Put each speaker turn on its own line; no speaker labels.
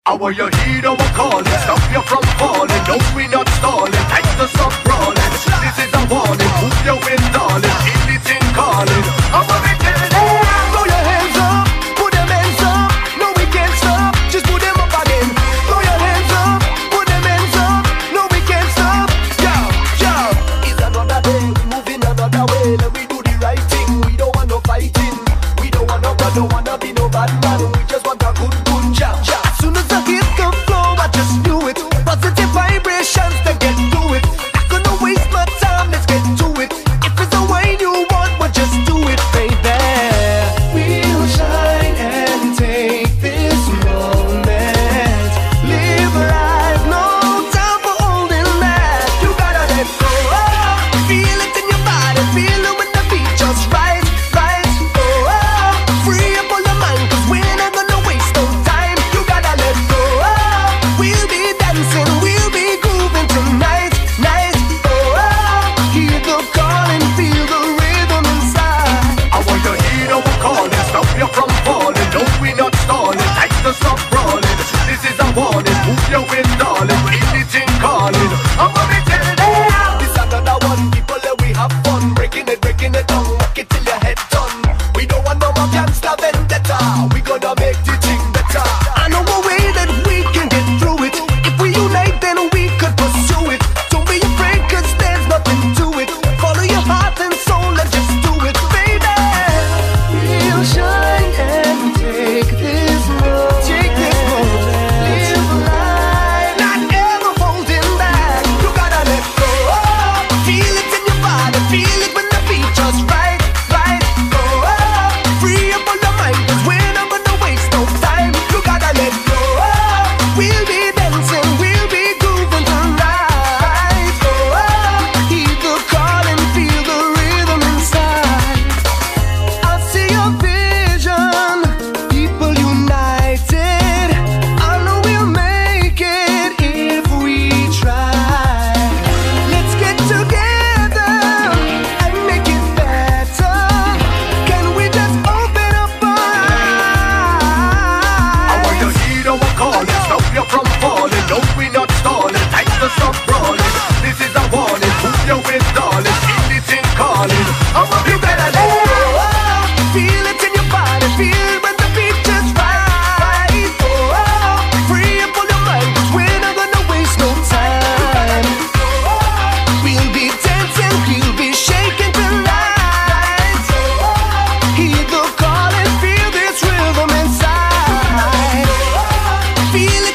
I want you heed our calling, stop you from falling. No, we not stalling, time to stop brawling. This is a warning, move your wind, darling. Feel it in calling. I want to tell you,
throw your hands up, put them hands up. No, we can't stop, just put them up again. Throw your hands up, put them hands up. No, we can't stop. Yo, yo, it's another day, we moving another way. Let me do the right thing. We don't want no fighting. We don't want no bad, don't wanna be no bad man. We just want a good, good job. As soon as I hit the floor, I just knew it. Positive vibrations to get through it. Not gonna waste my time, let's get to it. If it's the way you want, we'll just do it, baby. We'll shine and take this moment. Live life, no time for holding back. You gotta let go. Feel it in your body, feel it when the beat just rise, rise. Oh, free up all your mind, 'cause we're not gonna waste no time. You gotta let go. We'll be dancing, we'll be grooving tonight, night. Oh, hear the call and feel the rhythm inside.
I want you heed our calling, stop you from falling. No, we not stalling, time to stop brawling. This is a warning, move your wind, darling. Feel it in calling. I want to tell you,
This another one, people let we have fun. Breaking it down, rock it till your head done. We don't want no more gangsta vendetta. We gonna make the thing better. I know a way that we can get through it. If we unite, then we could pursue it. Don't be afraid, 'cause there's nothing to it. Follow your heart and soul and just do it, baby. We'll shine and take this moment. Take this moment. Live life, not ever holding back. You gotta let go. Feel it in your body, feel it when the beat just right, right. Oh, free up on your mind, 'cause we're not gonna waste no time. You gotta let go. We'll be dancing, we'll be grooving tonight. Oh, hear the call and feel the rhythm inside. I see your vision, people united. I know we'll make it if we try. Let's get together and make it better. Can we just open up our
I want you
eyes?
heed our calling, stop you from falling. No, we not stalling, time to stop brawling. This is a warning, move your wind, darling. Feel it in calling. I want you better let go.
Feel it in your body, feel it when the beat just right. Oh, free up all your mind, 'cause we're not gonna waste no time. We'll be dancing, we'll be shaking tonight. Hear the call and feel this rhythm inside. Feel